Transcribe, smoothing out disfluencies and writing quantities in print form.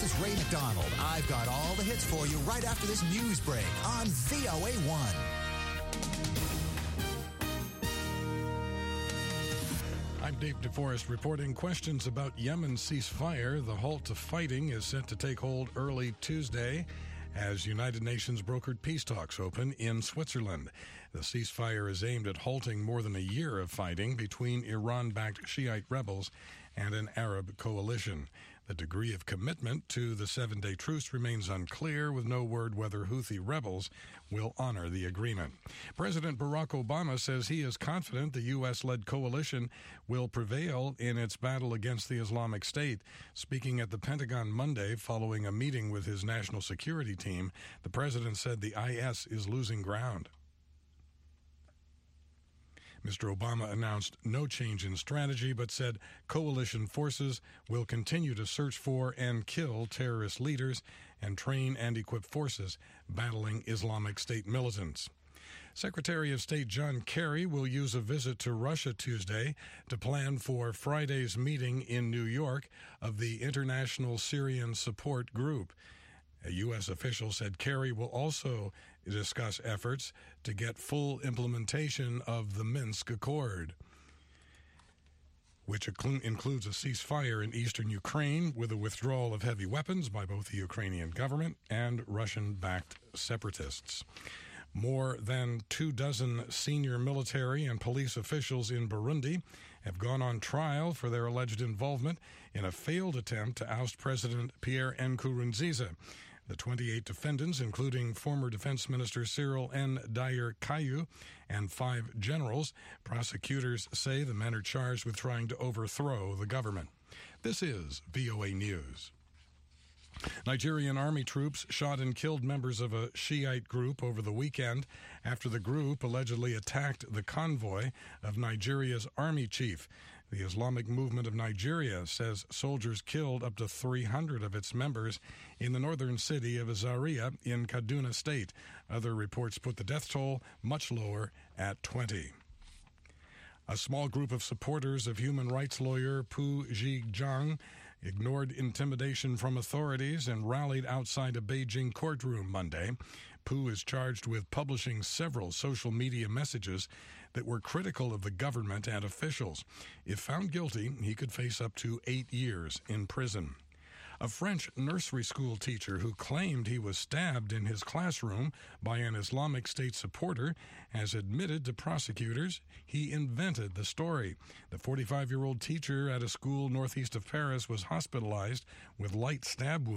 is Ray McDonald. I've got all the hits for you right after this news break on VOA1. I'm Dave DeForest reporting questions about Yemen's ceasefire. The halt to fighting is set to take hold early Tuesday as United Nations brokered peace talks open in Switzerland. The ceasefire is aimed at halting more than a year of fighting between Iran-backed Shiite rebels and an Arab coalition. The degree of commitment to the 7-day truce remains unclear, with no word whether Houthi rebels will honor the agreement. President Barack Obama says he is confident the U.S.-led coalition will prevail in its battle against the Islamic State. Speaking at the Pentagon Monday following a meeting with his national security team, the president said the IS is losing ground. Mr. Obama announced no change in strategy, but said coalition forces will continue to search for and kill terrorist leaders and train and equip forces battling Islamic State militants. Secretary of State John Kerry will use a visit to Russia Tuesday to plan for Friday's meeting in New York of the International Syrian Support Group. A U.S. official said Kerry will also discuss efforts to get full implementation of the Minsk Accord, which includes a ceasefire in eastern Ukraine with a withdrawal of heavy weapons by both the Ukrainian government and Russian-backed separatists. More than 24 senior military and police officials in Burundi have gone on trial for their alleged involvement in a failed attempt to oust President Pierre Nkurunziza. The 28 defendants, including former Defense Minister Cyril N. Dyer Kayu and 5 generals, prosecutors say the men are charged with trying to overthrow the government. This is VOA News. Nigerian army troops shot and killed members of a Shiite group over the weekend after the group allegedly attacked the convoy of Nigeria's army chief. The Islamic Movement of Nigeria says soldiers killed up to 300 of its members in the northern city of Zaria in Kaduna State. Other reports put the death toll much lower at 20. A small group of supporters of human rights lawyer Pu Zhijiang ignored intimidation from authorities and rallied outside a Beijing courtroom Monday. Pu is charged with publishing several social media messages that were critical of the government and officials. If found guilty, he could face up to 8 years in prison. A French nursery school teacher who claimed he was stabbed in his classroom by an Islamic State supporter has admitted to prosecutors he invented the story. The 45-year-old teacher at a school northeast of Paris was hospitalized with light stab wounds